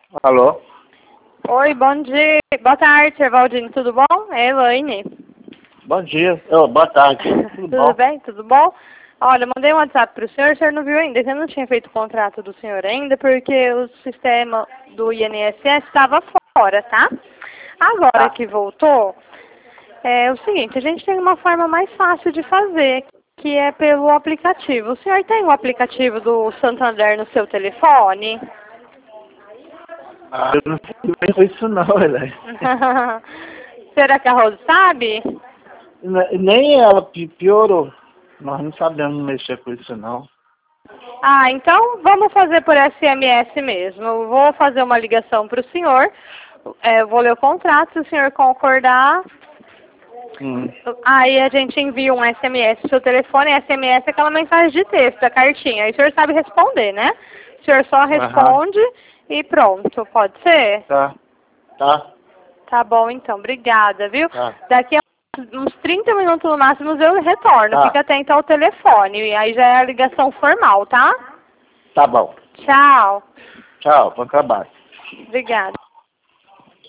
Alô? Oi, bom dia. Boa tarde, Evaldine, tudo bom? É Elaine. Bom dia. Boa tarde. Tudo bom? Bem? Tudo bom? Olha, eu mandei um WhatsApp para o senhor não viu ainda, que eu não tinha feito o contrato do senhor ainda, porque o sistema do INSS estava fora, tá? Agora Tá. que voltou, é o seguinte, a gente tem uma forma mais fácil de fazer, que é pelo aplicativo. O senhor tem o aplicativo do Santander no seu telefone? Eu não sei bem com isso não, Elaine. Será que a Rose sabe? Nem ela piorou. Nós não sabemos mexer com isso não. Ah, então vamos fazer por SMS mesmo. Eu vou fazer uma ligação para o senhor, vou ler o contrato, se o senhor concordar, aí a gente envia um SMS pro seu telefone, SMS é aquela mensagem de texto, a cartinha, aí o senhor sabe responder, né? O senhor só responde e pronto, pode ser? Tá. Tá. Tá bom então, obrigada, viu? Tá. Daqui a uns 30 minutos no máximo eu retorno, Tá. fica atento ao telefone, e aí já é a ligação formal, tá? Tá bom. Tchau. Tchau. Bom trabalho. Obrigada.